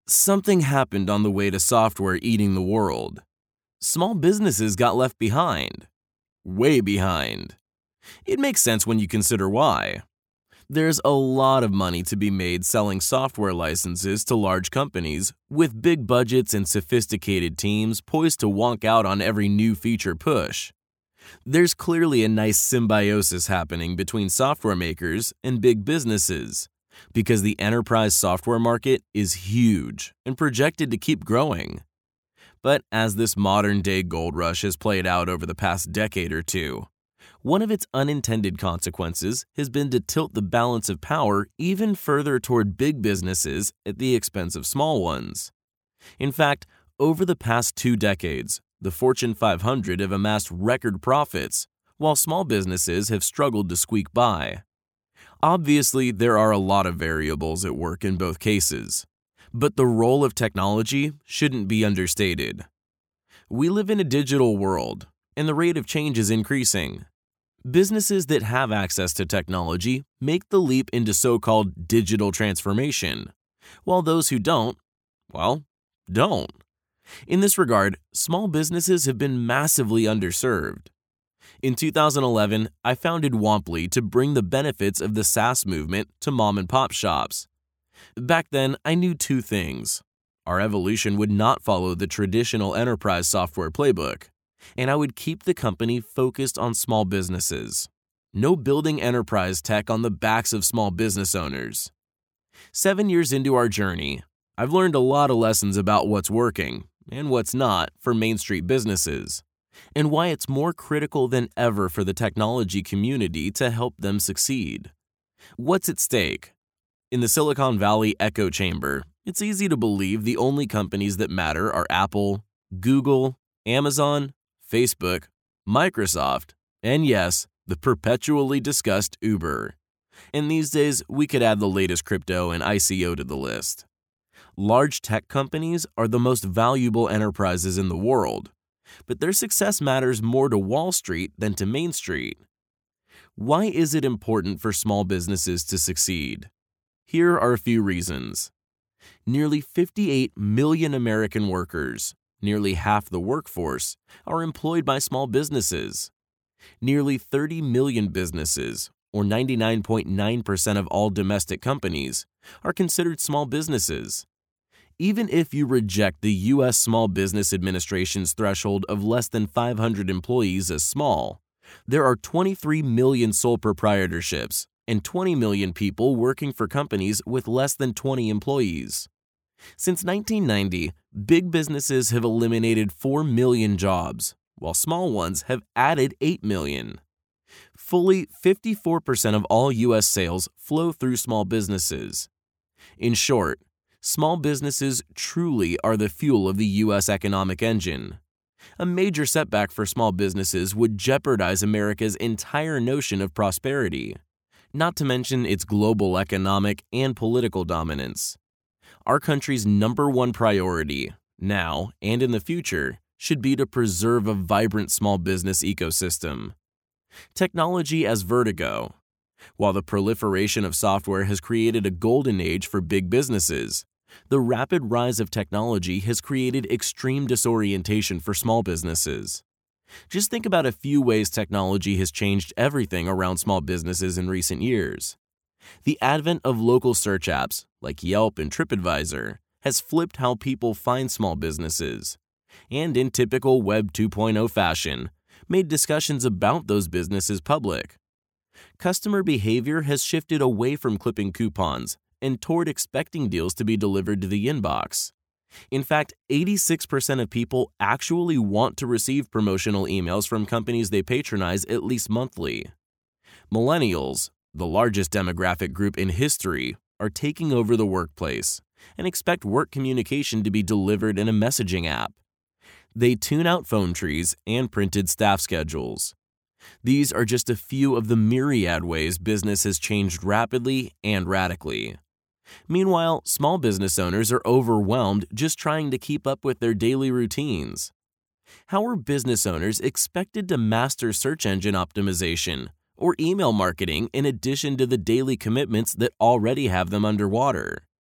something happened on the way to software eating the world. Small businesses got left behind. Way behind. It makes sense when you consider why. There's a lot of money to be made selling software licenses to large companies with big budgets and sophisticated teams poised to wonk out on every new feature push. There's clearly a nice symbiosis happening between software makers and big businesses because the enterprise software market is huge and projected to keep growing. But as this modern-day gold rush has played out over the past decade or two, one of its unintended consequences has been to tilt the balance of power even further toward big businesses at the expense of small ones. In fact, over the past 2 decades, the Fortune 500 have amassed record profits, while small businesses have struggled to squeak by. Obviously, there are a lot of variables at work in both cases, but the role of technology shouldn't be understated. We live in a digital world, and the rate of change is increasing. Businesses that have access to technology make the leap into so-called digital transformation, while those who don't, well, don't. In this regard, small businesses have been massively underserved. In 2011, I founded Womply to bring the benefits of the SaaS movement to mom-and-pop shops. Back then, I knew 2 things. Our evolution would not follow the traditional enterprise software playbook, and I would keep the company focused on small businesses. No building enterprise tech on the backs of small business owners. 7 years into our journey, I've learned a lot of lessons about what's working and what's not for Main Street businesses, and why it's more critical than ever for the technology community to help them succeed. What's at stake? In the Silicon Valley echo chamber, it's easy to believe the only companies that matter are Apple, Google, Amazon, Facebook, Microsoft, and yes, the perpetually discussed Uber. And these days, we could add the latest crypto and ICO to the list. Large tech companies are the most valuable enterprises in the world, but their success matters more to Wall Street than to Main Street. Why is it important for small businesses to succeed? Here are a few reasons. Nearly 58 million American workers, nearly half the workforce, are employed by small businesses. Nearly 30 million businesses, or 99.9% of all domestic companies, are considered small businesses. Even if you reject the U.S. Small Business Administration's threshold of less than 500 employees as small, there are 23 million sole proprietorships and 20 million people working for companies with less than 20 employees. Since 1990, big businesses have eliminated 4 million jobs, while small ones have added 8 million. Fully 54% of all U.S. sales flow through small businesses. In short, small businesses truly are the fuel of the U.S. economic engine. A major setback for small businesses would jeopardize America's entire notion of prosperity, not to mention its global economic and political dominance. Our country's number one priority, now and in the future, should be to preserve a vibrant small business ecosystem. Technology as vertigo. While the proliferation of software has created a golden age for big businesses, the rapid rise of technology has created extreme disorientation for small businesses. Just think about a few ways technology has changed everything around small businesses in recent years. The advent of local search apps like Yelp and TripAdvisor has flipped how people find small businesses, and in typical Web 2.0 fashion, made discussions about those businesses public. Customer behavior has shifted away from clipping coupons and toward expecting deals to be delivered to the inbox. In fact, 86% of people actually want to receive promotional emails from companies they patronize at least monthly. Millennials, the largest demographic group in history, are taking over the workplace and expect work communication to be delivered in a messaging app. They tune out phone trees and printed staff schedules. These are just a few of the myriad ways business has changed rapidly and radically. Meanwhile, small business owners are overwhelmed just trying to keep up with their daily routines. How are business owners expected to master search engine optimization or email marketing in addition to the daily commitments that already have them underwater?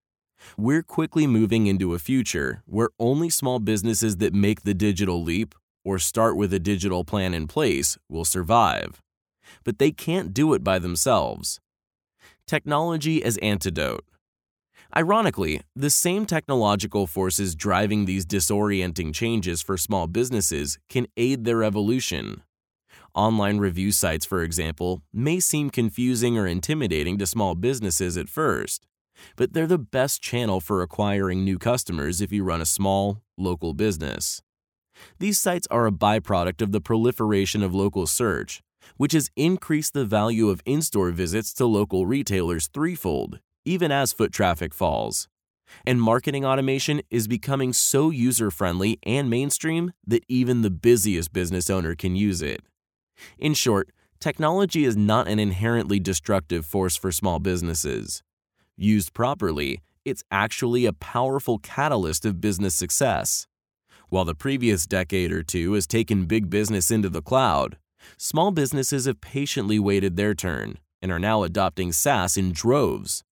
We're quickly moving into a future where only small businesses that make the digital leap or start with a digital plan in place will survive. But they can't do it by themselves. Technology as antidote. Ironically, the same technological forces driving these disorienting changes for small businesses can aid their evolution. Online review sites, for example, may seem confusing or intimidating to small businesses at first, but they're the best channel for acquiring new customers if you run a small, local business. These sites are a byproduct of the proliferation of local search, which has increased the value of in-store visits to local retailers threefold, even as foot traffic falls. And marketing automation is becoming so user-friendly and mainstream that even the busiest business owner can use it. In short, technology is not an inherently destructive force for small businesses. Used properly, it's actually a powerful catalyst of business success. While the previous decade or two has taken big business into the cloud, small businesses have patiently waited their turn and are now adopting SaaS in droves.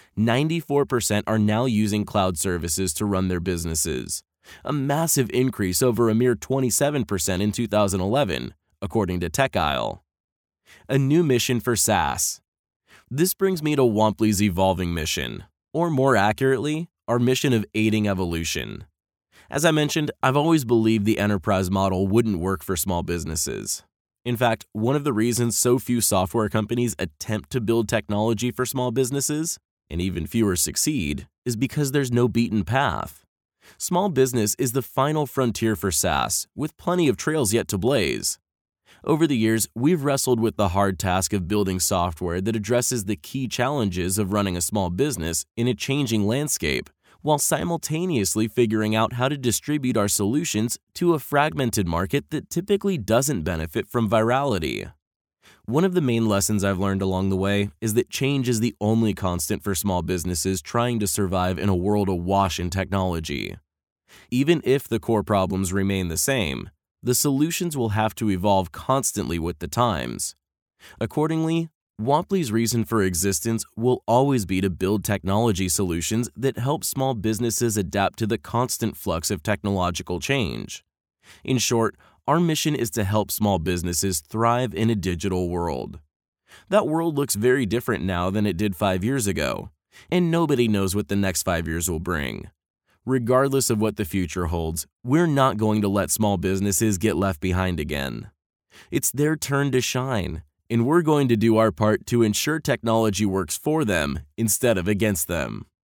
94% are now using cloud services to run their businesses, a massive increase over a mere 27% in 2011, according to TechIsle. A new mission for SaaS. This brings me to Womply's evolving mission, or more accurately, our mission of aiding evolution. As I mentioned, I've always believed the enterprise model wouldn't work for small businesses. In fact, one of the reasons so few software companies attempt to build technology for small businesses, and even fewer succeed, is because there's no beaten path. Small business is the final frontier for SaaS, with plenty of trails yet to blaze. Over the years, we've wrestled with the hard task of building software that addresses the key challenges of running a small business in a changing landscape, while simultaneously figuring out how to distribute our solutions to a fragmented market that typically doesn't benefit from virality. One of the main lessons I've learned along the way is that change is the only constant for small businesses trying to survive in a world awash in technology. Even if the core problems remain the same, the solutions will have to evolve constantly with the times. Accordingly, Womply's reason for existence will always be to build technology solutions that help small businesses adapt to the constant flux of technological change. In short, our mission is to help small businesses thrive in a digital world. That world looks very different now than it did 5 years ago, and nobody knows what the next 5 years will bring. Regardless of what the future holds, we're not going to let small businesses get left behind again. It's their turn to shine, and we're going to do our part to ensure technology works for them instead of against them.